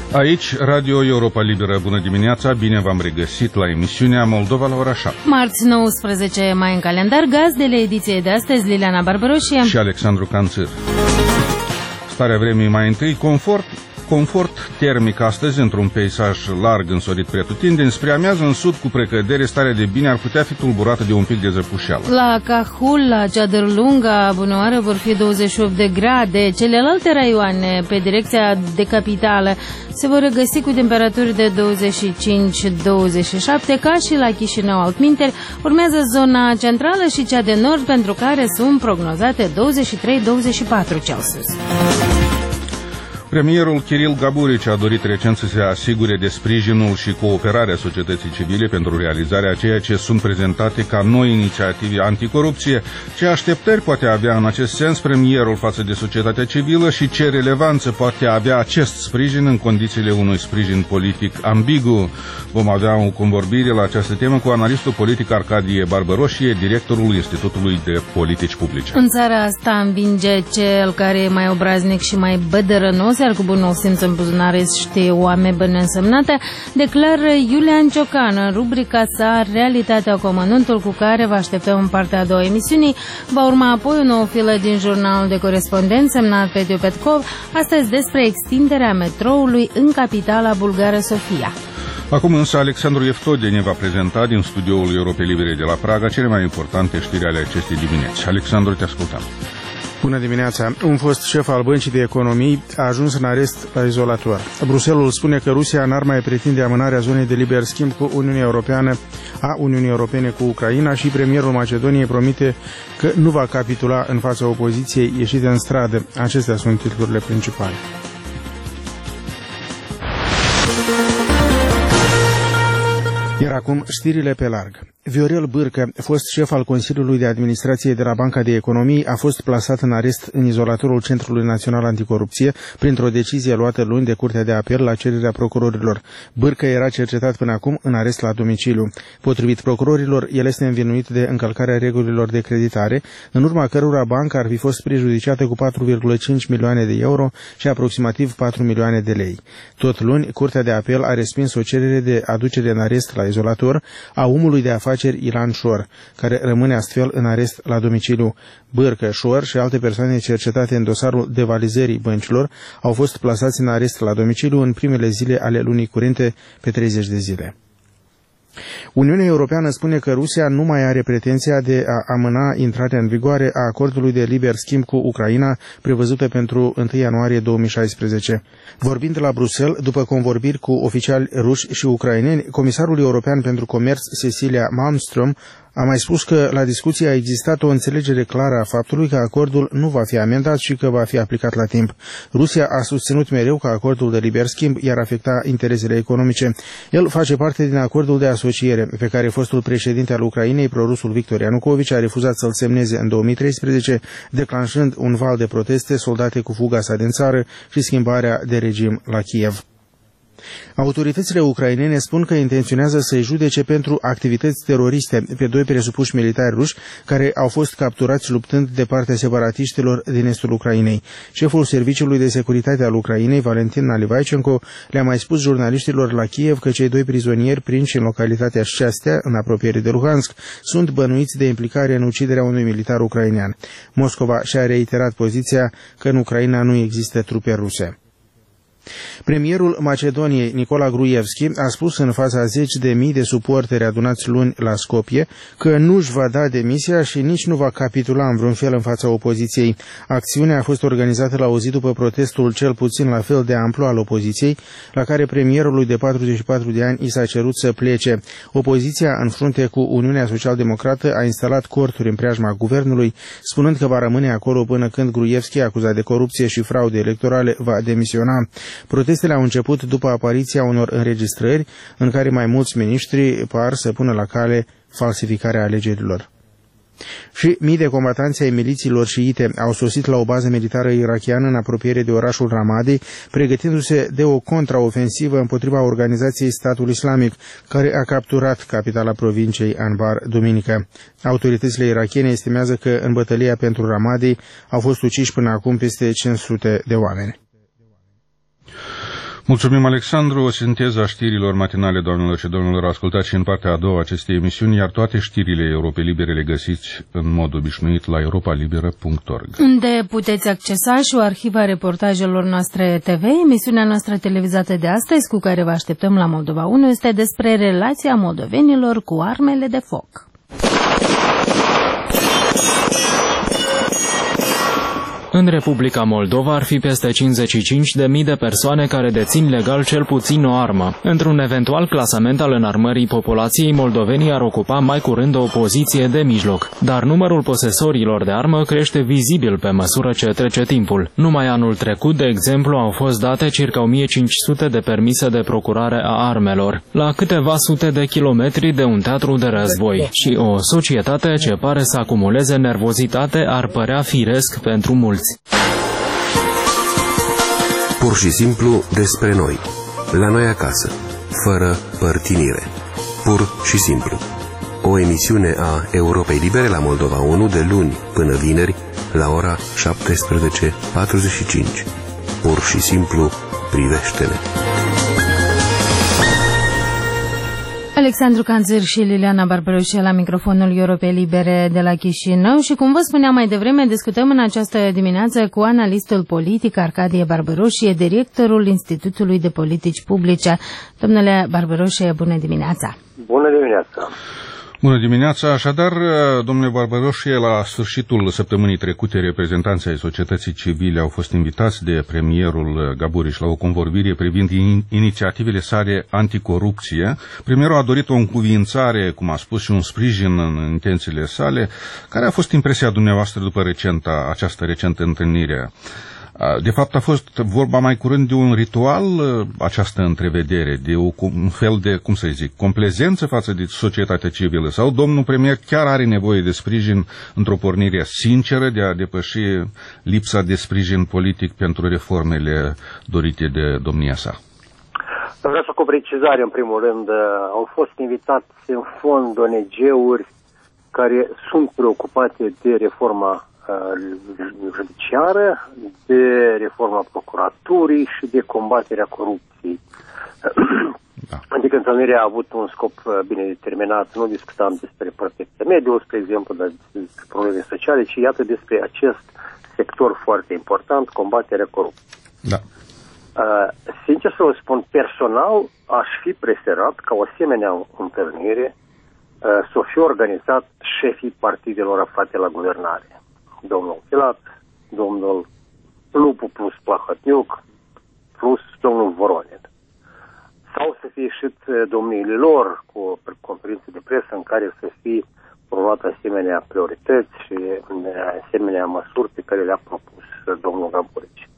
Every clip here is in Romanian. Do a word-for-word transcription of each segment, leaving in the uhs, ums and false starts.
Aici, Radio Europa Liberă. Bună dimineața, bine v-am regăsit la emisiunea Moldova la ora șapte. Marți nouăsprezece mai în calendar, gazdele ediției de astăzi, Liliana Barbaroșie și Alexandru Canțir. Starea vremii mai întâi, confort, confort termic astăzi, într-un peisaj larg însorit pretutindeni, spre amiază în sud, cu precădere, starea de bine ar putea fi tulburată de un pic de zăpușeală. La Cahul, la Ceadărlunga, Bunăoară, vor fi douăzeci și opt de grade. Celelalte raioane, pe direcția de capitală, se vor regăsi cu temperaturi de douăzeci și cinci douăzeci și șapte, ca și la Chișinău altminteri. Urmează zona centrală și cea de nord, pentru care sunt prognozate douăzeci și trei douăzeci și patru Celsius. Premierul Kiril Gaburici a dorit recent să se asigure de sprijinul și cooperarea societății civile pentru realizarea ceea ce sunt prezentate ca noi inițiative anticorupție. Ce așteptări poate avea în acest sens premierul față de societatea civilă și ce relevanță poate avea acest sprijin în condițiile unui sprijin politic ambigu? Vom avea o convorbire la această temă cu analistul politic Arcadie Barbaroșie, directorul Institutului de Politici Publice. În țara asta învinge cel care e mai obraznic și mai bădărănos, iar cu bunul simț în buzunare știe oameni bine însemnate, declară Iulian Ciocan în rubrica sa Realitatea cu amănuntul, cu care vă așteptăm în partea a doua emisiunii. Va urma apoi o nouă filă din jurnalul de corespondent semnat Petiu Petkov, astăzi despre extinderea metroului în capitala bulgară Sofia. Acum însă Alexandru Eftode ne va prezenta din studioul Europei Libere de la Praga cele mai importante știri ale acestei dimineți. Alexandru, te ascultăm. Bună dimineața! Un fost șef al Băncii de Economii a ajuns în arest la izolator. Bruxelles spune că Rusia n-ar mai pretinde amânarea zonei de liber schimb cu Uniunea Europeană a Uniunii Europene cu Ucraina și premierul Macedoniei promite că nu va capitula în fața opoziției ieșite în stradă. Acestea sunt titlurile principale. Iar acum știrile pe larg. Viorel Bârcă, fost șef al Consiliului de Administrație de la Banca de Economii, a fost plasat în arest în izolatorul Centrului Național Anticorupție printr-o decizie luată luni de Curtea de Apel la cererea procurorilor. Bârcă era cercetat până acum în arest la domiciliu. Potrivit procurorilor, el este învinuit de încălcarea regulilor de creditare, în urma cărora banca ar fi fost prejudiciată cu patru virgulă cinci milioane de euro și aproximativ patru milioane de lei. Tot luni, Curtea de Apel a respins o cerere de aducere în arest la izolator a omului de afaceri Ilan Șor, care rămâne astfel în arest la domiciliu. Bârcă, Șor și alte persoane cercetate în dosarul devalizării băncilor au fost plasați în arest la domiciliu în primele zile ale lunii curente, pe treizeci de zile. Uniunea Europeană spune că Rusia nu mai are pretenția de a amâna intrarea în vigoare a acordului de liber schimb cu Ucraina, prevăzută pentru întâi ianuarie două mii șaisprezece. Vorbind de la Bruxelles, după convorbiri cu oficiali ruși și ucraineni, comisarul european pentru comerț Cecilia Malmström a mai spus că la discuție a existat o înțelegere clară a faptului că acordul nu va fi amendat și că va fi aplicat la timp. Rusia a susținut mereu că acordul de liber schimb i-ar afecta interesele economice. El face parte din acordul de asociere, pe care fostul președinte al Ucrainei, prorusul Victor Ianukovici, a refuzat să-l semneze în două mii treisprezece, declanșând un val de proteste, soldate cu fuga sa din țară și schimbarea de regim la Kiev. Autoritățile ucrainene spun că intenționează să-i judece pentru activități teroriste pe doi presupuși militari ruși care au fost capturați luptând de partea separatiștilor din estul Ucrainei. Șeful Serviciului de Securitate al Ucrainei, Valentin Nalivaicenko, le-a mai spus jurnaliștilor la Kiev că cei doi prizonieri prinși în localitatea Șceastea, în apropiere de Luhansk, sunt bănuiți de implicare în uciderea unui militar ucrainean. Moscova și-a reiterat poziția că în Ucraina nu există trupe ruse. Premierul Macedoniei, Nicola Gruevski, a spus în fața zeci de mii de suporteri adunați luni la Skopje că nu își va da demisia și nici nu va capitula în vreun fel în fața opoziției. Acțiunea a fost organizată la o zi după protestul cel puțin la fel de amplu al opoziției, la care premierului de patruzeci și patru de ani i s-a cerut să plece. Opoziția, în frunte cu Uniunea Social-Democrată, a instalat corturi în preajma guvernului, spunând că va rămâne acolo până când Gruevski, acuzat de corupție și fraude electorale, va demisiona. Protestele au început după apariția unor înregistrări în care mai mulți miniștri par să pună la cale falsificarea alegerilor. Și mii de combatanți ai milițiilor șiite au sosit la o bază militară irachiană în apropiere de orașul Ramadi, pregătindu-se de o contraofensivă împotriva organizației Statul Islamic, care a capturat capitala provinciei Anbar duminică. Autoritățile irachiene estimează că în bătălia pentru Ramadi au fost uciși până acum peste cinci sute de oameni. Mulțumim, Alexandru. O sinteză a știrilor matinale, doamnelor și domnilor, ascultați și în partea a doua acestei emisiuni, iar toate știrile Europei Libere le găsiți în mod obișnuit la europa liberă punct org. Unde puteți accesa și o arhivă a reportajelor noastre T V. Emisiunea noastră televizată de astăzi, cu care vă așteptăm la Moldova unu, este despre relația moldovenilor cu armele de foc. În Republica Moldova ar fi peste cincizeci și cinci de mii de persoane care dețin legal cel puțin o armă. Într-un eventual clasament al înarmării populației, moldovenii ar ocupa mai curând o poziție de mijloc. Dar numărul posesorilor de armă crește vizibil pe măsură ce trece timpul. Numai anul trecut, de exemplu, au fost date circa o mie cinci sute de permise de procurare a armelor, la câteva sute de kilometri de un teatru de război. Și o societate ce pare să acumuleze nervozitate ar părea firesc pentru mulți. Pur și simplu despre noi, la noi acasă, fără părtinire. Pur și simplu. O emisiune a Europei Libere la Moldova unu de luni până vineri la ora șaptesprezece patruzeci și cinci. Pur și simplu privește-ne. Alexandru Canțir și Liliana Barbaroșie la microfonul Europei Libere de la Chișinău și, cum vă spuneam mai devreme, discutăm în această dimineață cu analistul politic Arcadie Barbaroșie, directorul Institutului de Politici Publice. Domnule Barbaroșie, bună dimineața! Bună dimineața! Bună dimineața! Așadar, domnule Barbaroșie, la sfârșitul săptămânii trecute, reprezentanții ai societății civile au fost invitați de premierul Gaburiș la o convorbire privind inițiativele sale anticorupție. Premierul a dorit o încuvințare, cum a spus, și un sprijin în intențiile sale. Care a fost impresia dumneavoastră după recenta, această recentă întâlnire? De fapt, a fost vorba mai curând de un ritual, această întrevedere, de o, un fel de, cum să zic, complezență față de societatea civilă? Sau domnul premier chiar are nevoie de sprijin într-o pornire sinceră de a depăși lipsa de sprijin politic pentru reformele dorite de domnia sa? Vreau să fac o precizare, în primul rând. Au fost invitați în fond O N G-uri care sunt preocupate de reforma judiciară, de reforma procuraturii și de combaterea corupției. Da. Adică întâlnirea a avut un scop bine determinat. Nu discutam despre protecția mediului, spre exemplu, dar despre probleme sociale, ci iată despre acest sector foarte important, combaterea corupției. Da. Uh, sincer să vă spun, personal aș fi preferat ca o asemenea întâlnire uh, să fie organizat șefii partidelor aflate la guvernare. Domnul Filat, domnul Lupu plus Plahotniuc, plus domnul Voronin. Sau să fie ieșit domniile lor cu o conferință de presă în care să fie promovate asemenea priorități și asemenea măsuri pe care le-a propus domnul Gaburici.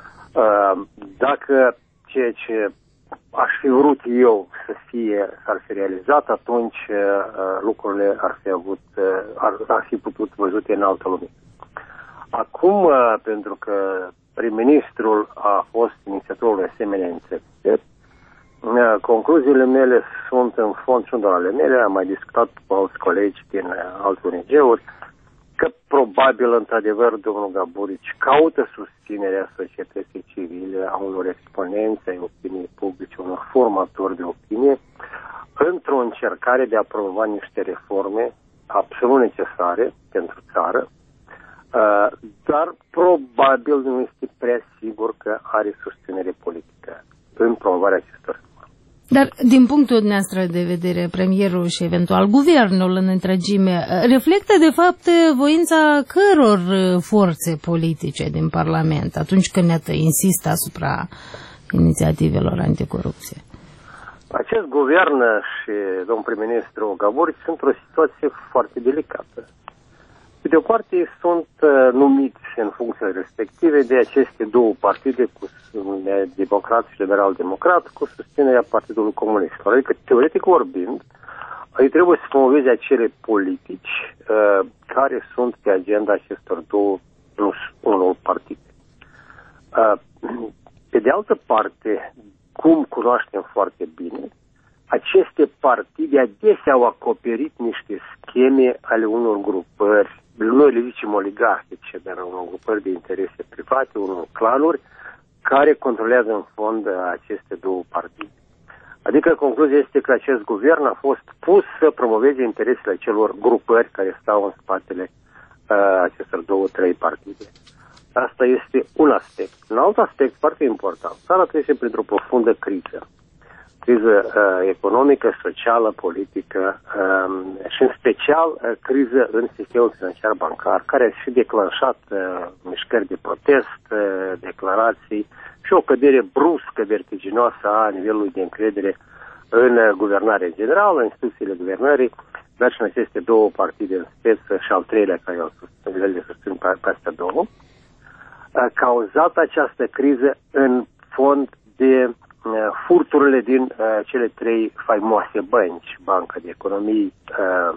Dacă ceea ce aș fi vrut eu să fie, s-ar fi realizat, atunci lucrurile ar fi avut, ar, ar fi putut văzute în altă lumină. Acum, pentru că prim-ministrul a fost inițiatorul asemenea inițiative, concluziile mele sunt în fond și nu doar ale mele, am mai discutat cu alți colegi din alte O N G-uri, că probabil, într-adevăr, domnul Gaburici caută susținerea societății civile, a unor exponenți ai opiniei publice, unor formatori de opinie, într-o încercare de a promova niște reforme absolut necesare pentru țară, dar probabil nu este prea sigur că are susținere politică în promovarea acestor. Dar, din punctul dumneavoastră de vedere, premierul și eventual guvernul în întregime reflectă, de fapt, voința căror forțe politice din Parlament atunci când insistă asupra inițiativelor anticorupție? Acest guvern și domnul prim-ministru Gaburici sunt într-o situație foarte delicată. Pe de o parte, sunt numiți în funcțiile respective de aceste două partide, cu democrat și liberal-democrat, cu susținerea Partidului Comunistilor. Adică, teoretic vorbind, ei trebuie să promoveze acele politici uh, care sunt pe agenda acestor două plus unul partide. Uh, pe de altă parte, cum cunoaștem foarte bine, aceste partide adesea au acoperit niște scheme ale unor grupări, noi le zicem oligarhice, dar unor grupări de interese private, unor clanuri, care controlează în fond aceste două partide. Adică concluzia este că acest guvern a fost pus să promoveze interesele celor grupări care stau în spatele uh, acestor două, trei partide. Asta este un aspect. Un alt aspect foarte important. Țara trece printr-o profundă criză. Criză uh, economică, socială, politică uh, și în special uh, criză în sistemul financiar bancar, care a și declanșat uh, mișcări de protest, uh, declarații și o cădere bruscă, vertiginoasă a nivelului de încredere în uh, guvernare în general, în instituțiile guvernării, dar și în aceste două partide în speță și al treilea care au nivel de susțin pe, pe astea două, a cauzat această criză în fond de furturile din uh, cele trei faimoase bănci, Banca de Economie, uh,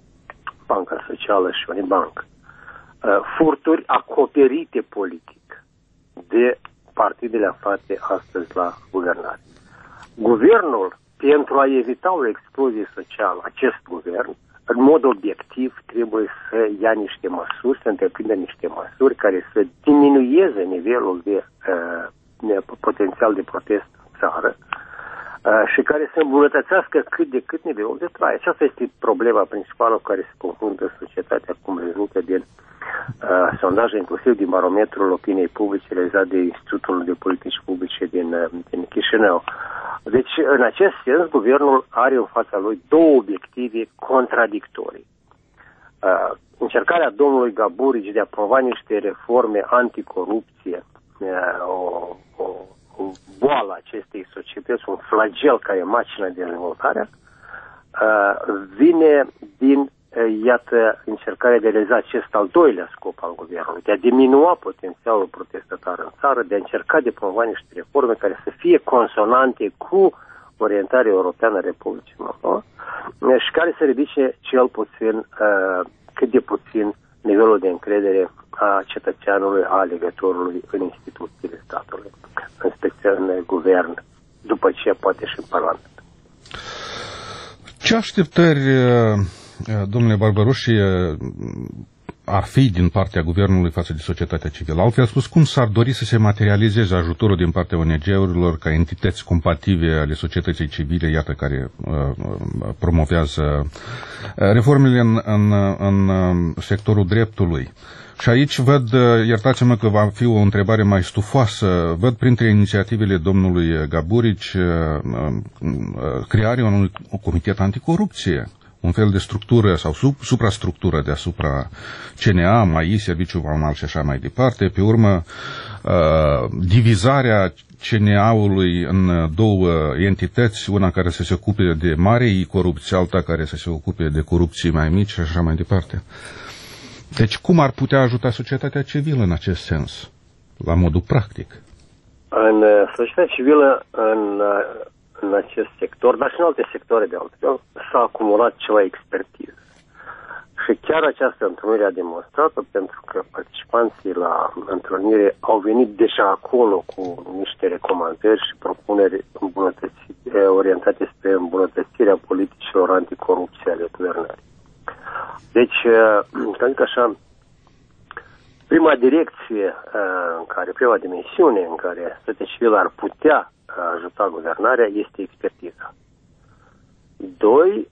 Banca Socială și Unibank. Uh, furturi acoperite politic de partidele aflate astăzi la guvernare. Guvernul, pentru a evita o explozie socială, acest guvern, în mod obiectiv, trebuie să ia niște măsuri, să întreprindă niște măsuri care să diminueze nivelul de uh, potențial de protest țară uh, și care să îmbunătățească cât de cât nivelul de trai. Aceasta este problema principală cu care se confruntă societatea, cum rezultă din uh, sondaje, inclusiv din barometrul opiniei publice realizat de Institutul de Politici Publice din, uh, din Chișinău. Deci, în acest sens, guvernul are în fața lui două obiective contradictorii. Uh, încercarea domnului Gaburici de a promova niște reforme anticorupție, uh, o, o boală acestei societăți, un flagel care macină dezvoltarea, uh, vine din, uh, iată, încercarea de a realiza acest al doilea scop al guvernului, de a diminua potențialul protestatar în țară, de a încerca de promova niște reforme care să fie consonante cu orientarea europeană a Republicii Moldova și care să ridice cel puțin, uh, cât de puțin, nivelul de încredere a cetățeanului, a alegătorului în instituțiile statului, în special în guvern, după ce poate și în Parlament. Ce așteptări, domnule Barbaroși, ar fi din partea guvernului față de societatea civilă? Altfel spus, cum s-ar dori să se materializeze ajutorul din partea O N G-urilor ca entități compatibile ale societății civile, iată, care uh, promovează reformele în, în, în sectorul dreptului? Și aici văd, iertați-mă că va fi o întrebare mai stufoasă, văd printre inițiativele domnului Gaburici crearea unui comitet anticorupție, un fel de structură sau sub, suprastructură deasupra C N A, M A I, Serviciul Vamal și așa mai departe. Pe urmă, divizarea C N A-ului în două entități, una care să se ocupe de mare corupție, alta care să se ocupe de corupții mai mici și așa mai departe. Deci cum ar putea ajuta societatea civilă în acest sens, la modul practic? În societatea civilă, în, în acest sector, dar și în alte sectoare de altfel, s-a acumulat ceva expertiză. Și chiar această întâlnire a demonstrat-o, pentru că participanții la întâlnire au venit deja acolo cu niște recomandări și propuneri orientate spre îmbunătățirea politicilor anticorupție ale guvernării. Deci, să zic așa, prima direcție în care, prima dimensiune în care societatea civilă ar putea ajuta guvernarea este expertiza. Doi,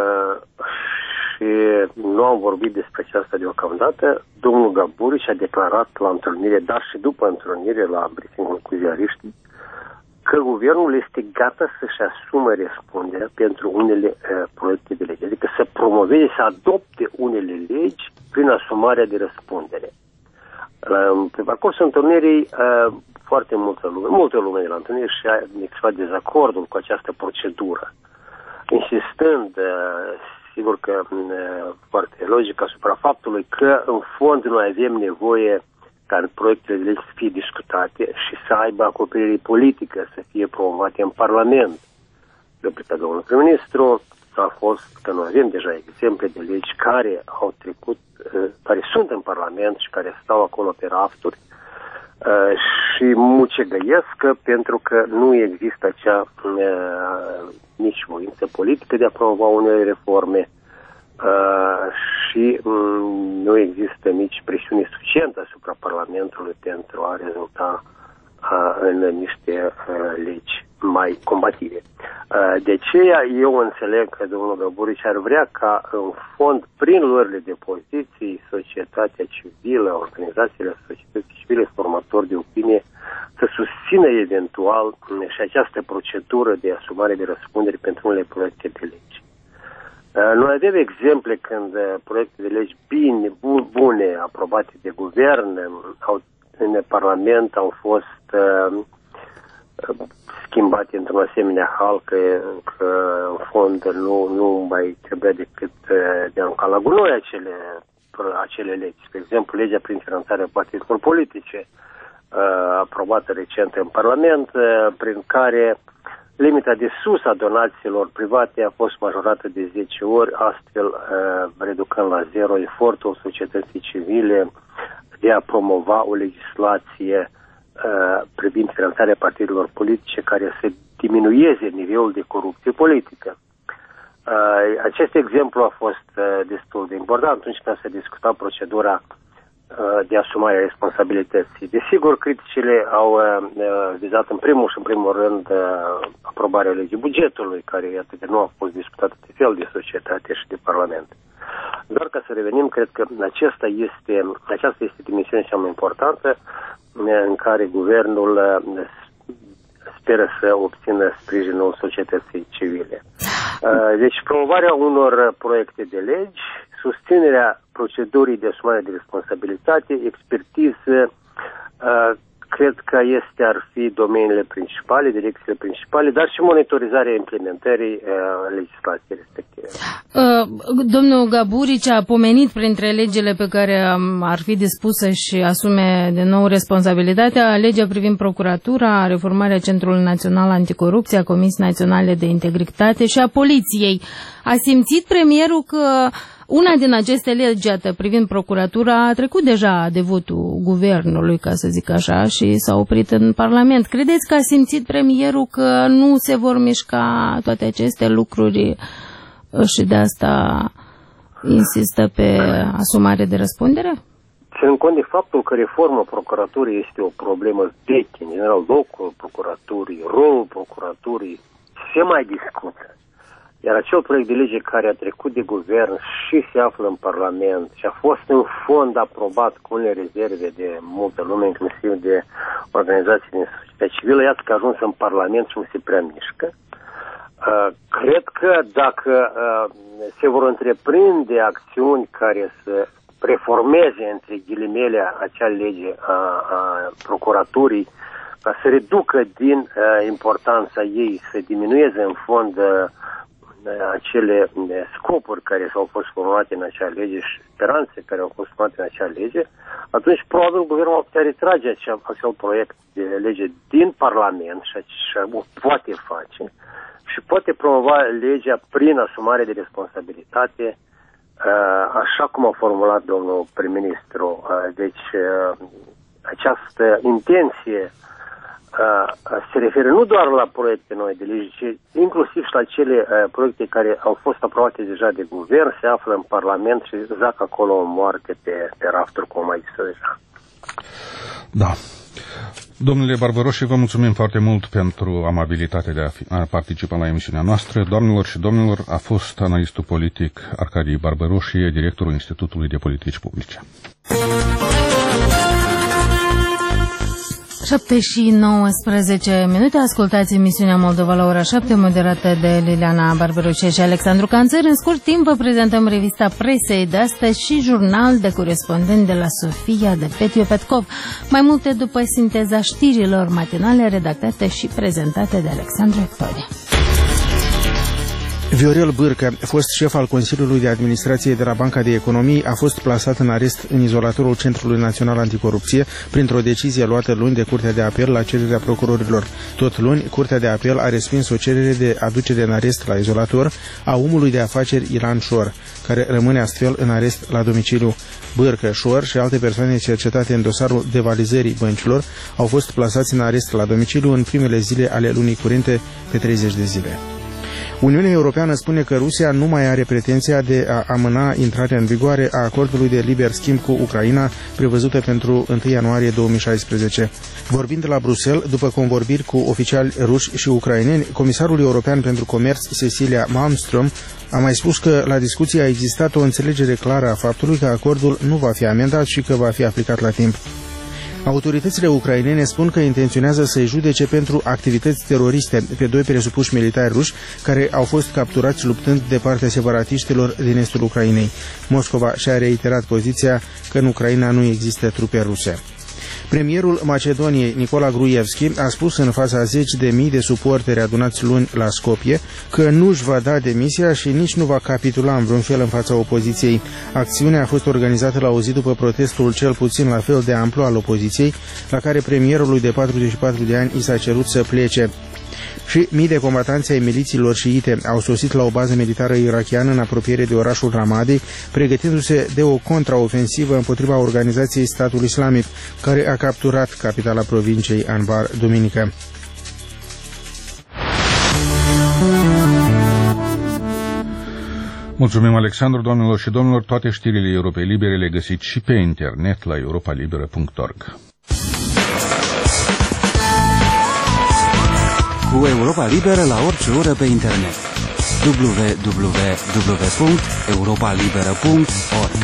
și nu am vorbit despre aceasta deocamdată, domnul Gaburici a declarat la întâlnire, dar și după întâlnire la briefing-ul cu ziariștii, că guvernul este gata să-și asume răspunderea pentru unele uh, proiecte de lege, adică să promoveze, să adopte unele legi prin asumarea de răspundere. Uh, pe parcursul întâlnirii, uh, foarte multă lume, multă lume de la întâlnire și-a exprimat dezacordul cu această procedură, insistând, uh, sigur că uh, foarte logic, asupra faptului că în fond noi avem nevoie ca în proiectele de lege să fie discutate și să aibă acoperire politică, să fie promovate în Parlament. Replica domnului prim-ministru a fost că noi avem deja exemple de legi care au trecut, care sunt în Parlament și care stau acolo pe rafturi și mucegăiesc pentru că nu există acea nici voință politică de a promova unele reforme Uh, și um, nu există nici presiune suficientă asupra Parlamentului pentru a rezulta în niște legi mai combative. De aceea eu înțeleg că domnul Gaburici ar vrea ca în fond, prin luările de poziții, societatea civilă, organizațiile societății civile, formatori de opinie, să susțină eventual și această procedură de asumare de răspundere pentru unele proiecte de legi. Noi avem exemple când proiecte de legi bine, bune, aprobate de guvern, au, în Parlament au fost uh, schimbate într-un asemenea hal că, că în fond nu, nu mai trebuie decât de a arunca la gunoi acele, acele legi. De exemplu, legea prin finanțarea partidelor politice, uh, aprobată recent în Parlament, uh, prin care limita de sus a donațiilor private a fost majorată de zece ori, astfel uh, reducând la zero efortul societății civile de a promova o legislație uh, privind finanțarea partidelor politice care să diminueze nivelul de corupție politică. Uh, acest exemplu a fost uh, destul de important atunci când se discuta procedura de asumare a responsabilității. Desigur, criticile au uh, vizat în primul și în primul rând uh, aprobarea legii bugetului, care iată că nu a fost discutată de fel de societate și de Parlament. Doar ca să revenim, cred că acesta este, aceasta este dimensiunea cea mai importantă în care guvernul uh, speră să obțină sprijinul societății civile. Uh, deci, promovarea unor proiecte de legi, susținerea procedurii de asumare de responsabilitate, expertiză, uh, cred că este ar fi domeniile principale, direcțiile principale, dar și monitorizarea implementării uh, legislației respective. Uh, domnul Gaburici a pomenit printre legile pe care um, ar fi dispus să-și asume de nou responsabilitatea, legea privind procuratura, reformarea Centrului Național Anticorupție, a Comisiei Naționale de Integritate și a Poliției. A simțit premierul că una din aceste legi, privind procuratura, a trecut deja de votul guvernului, ca să zic așa, și s-a oprit în Parlament. Credeți că a simțit premierul că nu se vor mișca toate aceste lucruri și de asta insistă pe asumare de răspundere? Ținând cont de faptul că reforma procuraturii este o problemă veche, în general locul procuraturii, rolul procuraturii se mai discută. Iar acel proiect de lege care a trecut de guvern și se află în Parlament și a fost în fond aprobat cu unele rezerve de multă lume, inclusiv de organizații din societatea civilă, iată că a ajuns în Parlament și nu se prea mișcă. Uh, cred că dacă uh, se vor întreprinde acțiuni care să reformeze, între ghilimele, acea lege a, a procuraturii, ca să reducă din uh, importanța ei, să diminueze în fond uh, acele scopuri care s-au fost formulate în acea lege și speranțe care au fost formate în acea lege, atunci probabil guvernul va putea retrage acel, acel proiect de lege din Parlament și, și o poate face și poate promova legea prin asumare de responsabilitate, așa cum a formulat domnul prim-ministru. Deci această intenție se referă nu doar la proiecte noi de lege, ci inclusiv și la cele uh, proiecte care au fost aprobate deja de guvern, se află în Parlament și zac acolo o moarte pe, pe rafturi, cum mai zis deja. Da. Domnule Barbaroșie, vă mulțumim foarte mult pentru amabilitatea de a, fi, a participa la emisiunea noastră. Doamnelor și domnilor, a fost analistul politic Arcadie Barbaroșie, directorul Institutului de Politici Publice. șapte și nouăsprezece minute, ascultați emisiunea Moldova la ora șapte, moderată de Liliana Barbaroșie și Alexandru Canțăr. În scurt timp vă prezentăm revista presei de astăzi și jurnal de corespondent de la Sofia de Petiu Petkov. Mai multe după sinteza știrilor matinale redactate și prezentate de Alexandru Ectoria. Viorel Bârcă, fost șef al Consiliului de Administrație de la Banca de Economii, a fost plasat în arest în izolatorul Centrului Național Anticorupție printr-o decizie luată luni de Curtea de Apel la cererea procurorilor. Tot luni, Curtea de Apel a respins o cerere de aducere în arest la izolator a omului de afaceri Ilan Șor, care rămâne astfel în arest la domiciliu. Bârcă, Șor și alte persoane cercetate în dosarul devalizării băncilor au fost plasați în arest la domiciliu în primele zile ale lunii curente pe treizeci de zile. Uniunea Europeană spune că Rusia nu mai are pretenția de a amâna intrarea în vigoare a acordului de liber schimb cu Ucraina, prevăzută pentru întâi ianuarie două mii șaisprezece. Vorbind la Bruxelles, după convorbiri cu oficiali ruși și ucraineni, Comisarul European pentru Comerț, Cecilia Malmström, a mai spus că la discuție a existat o înțelegere clară a faptului că acordul nu va fi amendat și că va fi aplicat la timp. Autoritățile ucrainene spun că intenționează să-i judece pentru activități teroriste pe doi presupuși militari ruși care au fost capturați luptând de partea separatiștilor din estul Ucrainei. Moscova și-a reiterat poziția că în Ucraina nu există trupe ruse. Premierul Macedoniei, Nicola Gruevski, a spus în fața zeci de mii de suporteri adunați luni la Skopje că nu își va da demisia și nici nu va capitula în vreun fel în fața opoziției. Acțiunea a fost organizată la o zi după protestul cel puțin la fel de amplu al opoziției, la care premierului de patruzeci și patru de ani i s-a cerut să plece. Și mii de combatanți ai milițiilor șiite au sosit la o bază militară irachiană în apropiere de orașul Ramadi, pregătindu-se de o contraofensivă împotriva organizației Statul Islamic, care a capturat capitala provinciei Anbar duminică. Mulțumim, Alexandru, doamnelor și domnilor. Toate știrile Europei Libere le găsiți și pe internet la europa liberă punct org. Cu Europa Liberă la orice oră pe internet. w w w punct europa liberă punct org.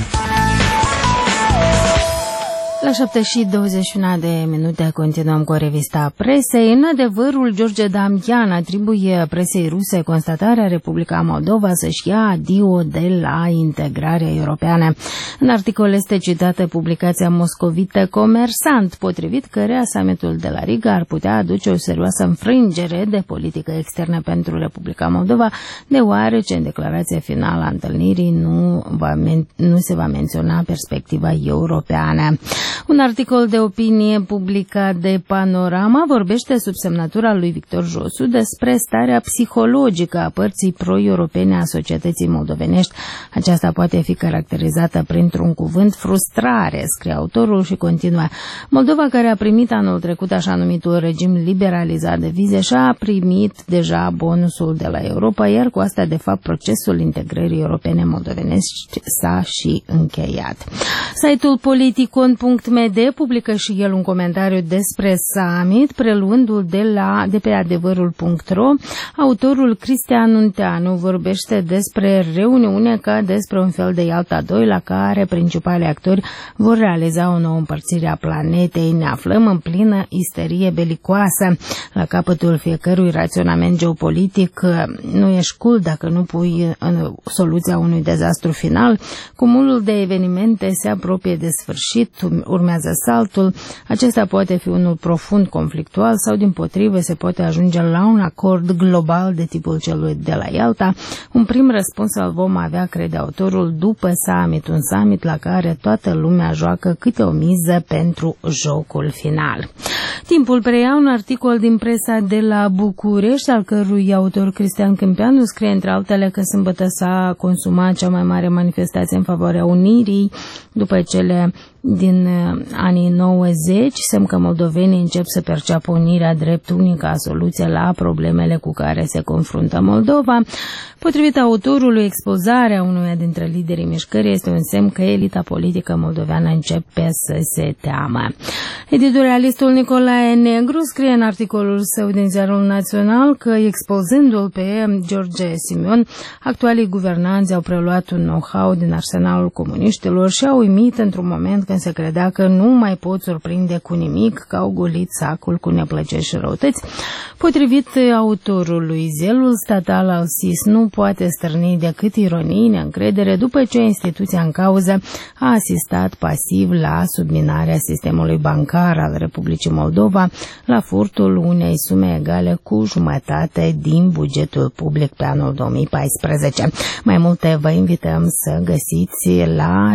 La șapte și douăzeci și unu de minute continuăm cu revista presei. În adevărul, George Damian atribuie presei ruse constatarea Republica Moldova să-și ia adio de la integrarea europeană. În articol este citată publicația moscovită Comersant, potrivit căreia summitul de la Riga ar putea aduce o serioasă înfrângere de politică externă pentru Republica Moldova, deoarece în declarația finală a întâlnirii nu, va men- nu se va menționa perspectiva europeană. Un articol de opinie publicat de Panorama vorbește sub semnătura lui Victor Josu despre starea psihologică a părții pro-europene a societății moldovenești. Aceasta poate fi caracterizată printr-un cuvânt: frustrare, scrie autorul și continuă. Moldova, care a primit anul trecut așa numitul regim liberalizat de vize, și-a primit deja bonusul de la Europa, iar cu asta, de fapt, procesul integrării europene moldovenești s-a și încheiat. Site-ul politicon punct m d publică și el un comentariu despre summit, preluându-l de, la, de pe adevărul punct ro. Autorul Cristian Unteanu vorbește despre reuniune ca despre un fel de Ialta doi, la care principalii actori vor realiza o nouă împărțire a planetei. Ne aflăm în plină isterie belicoasă. La capătul fiecărui raționament geopolitic nu ești cool dacă nu pui în soluția unui dezastru final. Cumulul de evenimente se apropie de sfârșit, urmează saltul. Acesta poate fi unul profund conflictual sau, dimpotrivă, se poate ajunge la un acord global de tipul celui de la Ialta. Un prim răspuns îl vom avea, crede autorul, după summit, un summit la care toată lumea joacă câte o miză pentru jocul final. Timpul preia un articol din presa de la București, al cărui autor Cristian Câmpeanu scrie între altele că sâmbătă s-a consumat cea mai mare manifestație în favoarea unirii după cele din anii nouăzeci, semn că moldovenii încep să perceapă unirea drept unica soluție la problemele cu care se confruntă Moldova. Potrivit autorului, expulzarea unuia dintre liderii mișcării este un semn că elita politică moldoveană începe să se teamă. Editorialistul Nicolae Negru scrie în articolul său din Ziarul Național că, expozându-l pe George Simion, actualii guvernanți au preluat un know-how din arsenalul comuniștilor și au uimit într-un moment când se credea că nu mai pot surprinde cu nimic, că au golit sacul cu neplăceri și răutăți. Potrivit autorului, zelul statal al S I S nu poate stârni decât ironii, neîncredere, după ce instituția în cauză a asistat pasiv la subminarea sistemului bancar al Republicii Moldova, la furtul unei sume egale cu jumătate din bugetul public pe anul două mii paisprezece. Mai multe vă invităm să găsiți la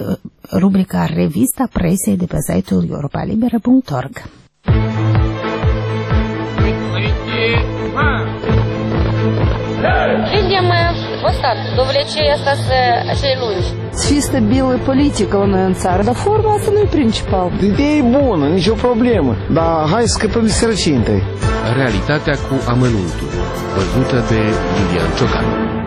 rubrica Revista Presei de pe site-ul europa liberă punct org. Видим ăsta, довлече asta să acei lungi. Fi stabilă politică la noi în țară, dar forma asta nu e principal. Ideea e bună, nicio problemă, dar hai să scăpăm de sărăcie întâi. Realitatea cu amănuntul, văzută de Iulian Ciocan.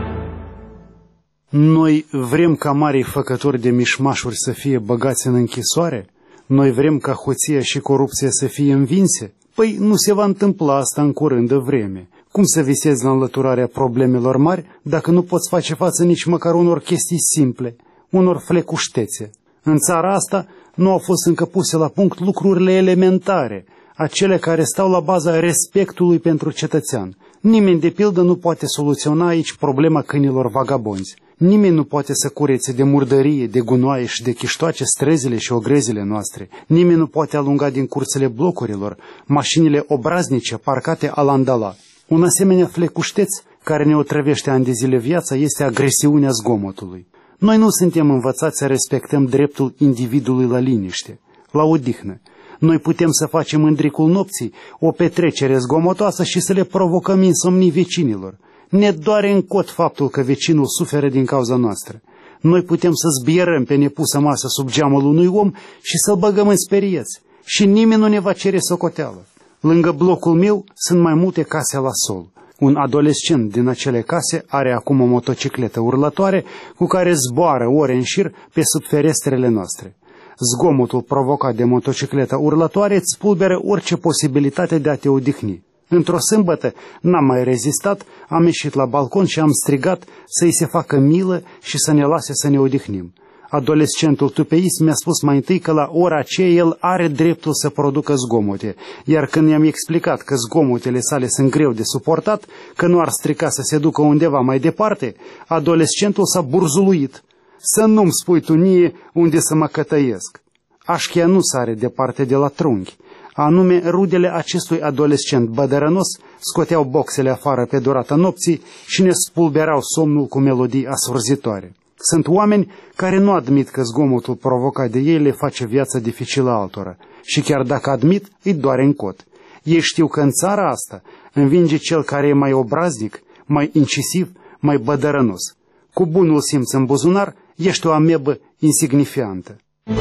Noi vrem ca marii făcători de mișmașuri să fie băgați în închisoare? Noi vrem ca hoția și corupția să fie învinse? Păi nu se va întâmpla asta în curândă vreme. Cum să visezi la înlăturarea problemelor mari dacă nu poți face față nici măcar unor chestii simple, unor flecuștețe? În țara asta nu au fost încă puse la punct lucrurile elementare, acele care stau la baza respectului pentru cetățean. Nimeni, de pildă, nu poate soluționa aici problema câinilor vagabonzi. Nimeni nu poate să curețe de murdărie, de gunoaie și de chiștoace străzile și ogrezile noastre. Nimeni nu poate alunga din curțile blocurilor mașinile obraznice parcate alandala. Un asemenea flecușteț care ne otrăvește ani de zile viața este agresiunea zgomotului. Noi nu suntem învățați să respectăm dreptul individului la liniște, la odihnă. Noi putem să facem în dricul nopții o petrecere zgomotoasă și să le provocăm insomnii vecinilor. Ne doare în cot faptul că vecinul suferă din cauza noastră. Noi putem să zbierăm pe nepusă masă sub geamul unui om și să-l băgăm în sperieți. Și nimeni nu ne va cere socoteală. Lângă blocul meu sunt mai multe case la sol. Un adolescent din acele case are acum o motocicletă urlătoare cu care zboară ore în șir pe sub ferestrele noastre. Zgomotul provocat de motocicleta urlătoare îți spulberă orice posibilitate de a te odihni. Într-o sâmbătă n-am mai rezistat, am ieșit la balcon și am strigat să-i se facă milă și să ne lase să ne odihnim. Adolescentul tupeist mi-a spus mai întâi că la ora aceea el are dreptul să producă zgomote, iar când i-am explicat că zgomotele sale sunt greu de suportat, că nu ar strica să se ducă undeva mai departe, adolescentul s-a burzuluit. Să nu-mi spui tu nie unde să mă cătăiesc. Așchia nu sare departe de la trunchi. Anume, rudele acestui adolescent bădărănos scoteau boxele afară pe durata nopții și ne spulberau somnul cu melodii asurzitoare. Sunt oameni care nu admit că zgomotul provocat de ei le face viața dificilă altora și chiar dacă admit, îi doare în cot. Ei știu că în țara asta învinge cel care e mai obraznic, mai incisiv, mai bădărănos. Cu bunul simț în buzunar, ești o amebă insignifiantă.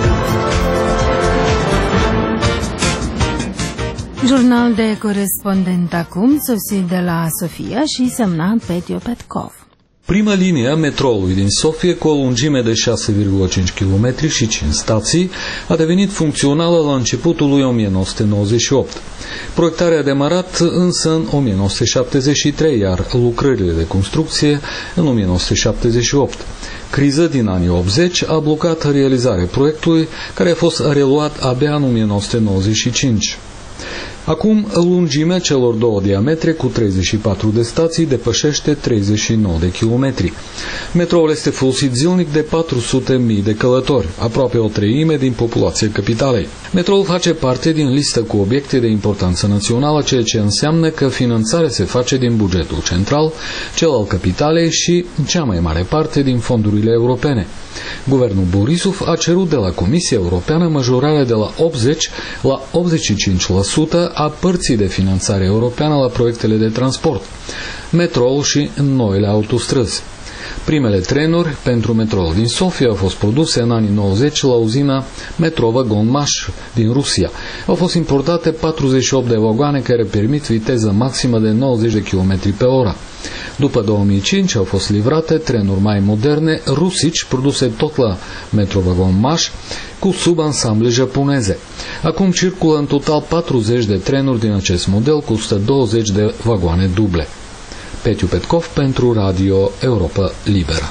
Jurnal de corespondent acum, sosit de la Sofia și semnat Petiu Petkov. Prima linie a metroului din Sofia, cu o lungime de șase virgulă cinci kilometri și cinci stații, a devenit funcțională la începutul lui o mie nouă sute nouăzeci și opt. Proiectarea a demarat însă în o mie nouă sute șaptezeci și trei, iar lucrările de construcție în o mie nouă sute șaptezeci și opt. Criza din anii optzeci a blocat realizarea proiectului, care a fost reluat abia în o mie nouă sute nouăzeci și cinci. Acum, lungimea celor două diametre cu treizeci și patru de stații depășește treizeci și nouă de kilometri. Metroul este folosit zilnic de patru sute de mii de călători, aproape o treime din populația capitalei. Metroul face parte din listă cu obiecte de importanță națională, ceea ce înseamnă că finanțarea se face din bugetul central, cel al capitalei și, în cea mai mare parte, din fondurile europene. Guvernul Borisov a cerut de la Comisia Europeană majorarea de la optzeci la optzeci și cinci la sută a părții de finanțare europeană la proiectele de transport, metrou și noile autostrăzi. Primele trenuri pentru metroul din Sofia au fost produse în anii nouăzeci la uzina Metro-Vagon-Mash din Rusia. Au fost importate patruzeci și opt de vagoane care permit viteză maximă de nouăzeci de kilometri pe oră. După două mii cinci au fost livrate trenuri mai moderne rusici produse tot la Metro-Vagon-Mash cu subansamble japoneze. Acum circulă în total patruzeci de trenuri din acest model cu o sută douăzeci de vagoane duble. Petiu Petkov pentru Radio Europa Liberă.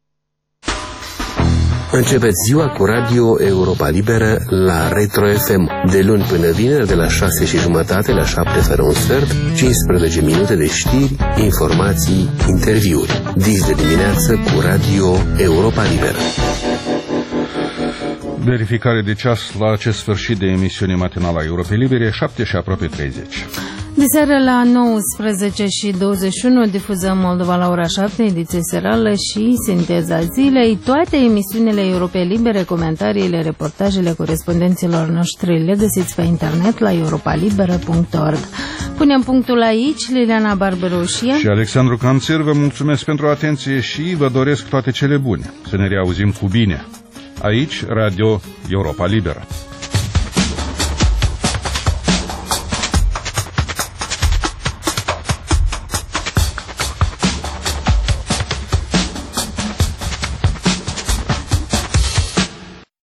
Începeți ziua cu Radio Europa Liberă la Retro F M, de luni până vineri, de la șase și jumătate la șapte fără un sfert, cincisprezece minute de știri, informații, interviuri. Dis de dimineață cu Radio Europa Liberă. Verificare de ceas la acest sfârșit de emisiune matinală a Europei Libere, șapte și aproape treizeci. De seară la nouăsprezece și douăzeci și unu difuzăm Moldova la ora șapte, ediție serală și sinteza zilei. Toate emisiunile Europei Libere, comentariile, reportajele corespondenților noștri le găsiți pe internet la europalibera punct org. Punem punctul aici. Liliana Barberoșia și Alexandru Canțir vă mulțumesc pentru atenție și vă doresc toate cele bune. Să ne reauzim cu bine. Aici, Radio Europa Liberă.